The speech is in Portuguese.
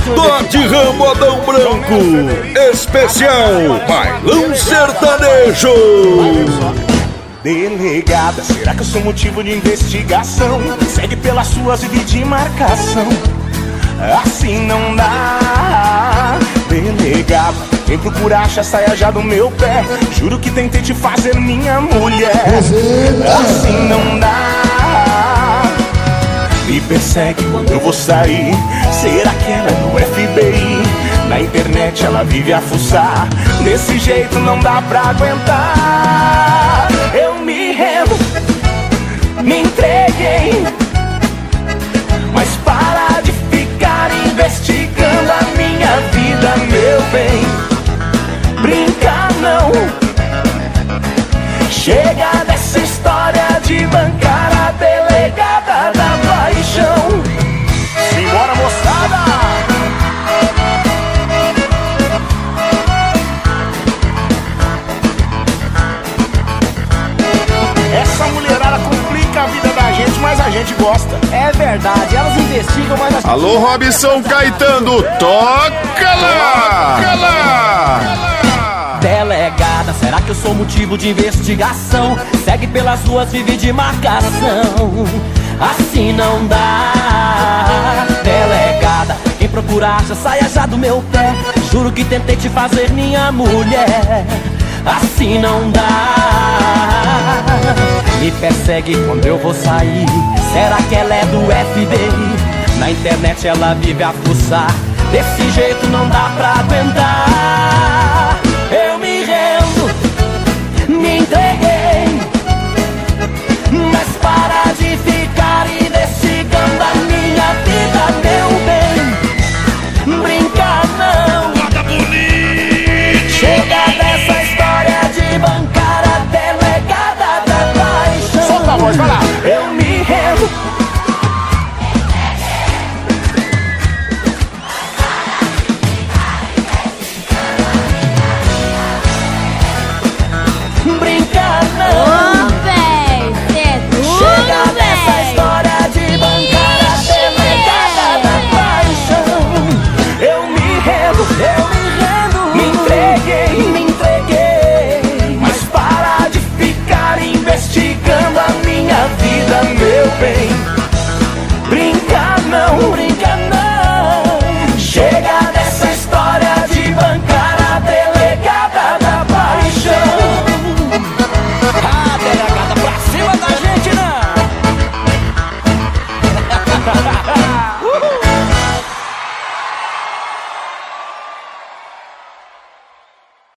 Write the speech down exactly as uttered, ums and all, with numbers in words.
Dodge Ram Modão Branco, especial Bailão Sertanejo. Delegada, será que eu sou motivo de investigação? Segue pelas suas e de marcação. Assim não dá. Delegada, quem procura acha saia já do meu pé. Juro que tentei te fazer minha mulher. Assim não dá. Me persegue quando eu vou sair. Será que ela é do F B I? Na internet ela vive a fuçar. Desse jeito não dá pra aguentar. Eu me rendo, me entreguei. Mas para de ficar investigando a minha vida, meu bem. Brinca não. Chega dessa história de bancar a delegada da paixão. Simbora, moçada! Essa mulherada complica a vida da gente, mas a gente gosta. É verdade, elas investigam, mas a gente... Alô, Robson Caetano, toca lá! Toca lá! Delegada, será que eu sou motivo de investigação? Segue pelas ruas, vive de marcação. Assim não dá. Delegada, quem procura acha, saia já do meu pé. Juro que tentei te fazer minha mulher. Assim não dá. Me persegue quando eu vou sair. Será que ela é do F B I? Na internet ela vive a fuçar. Desse jeito não dá pra aguentar.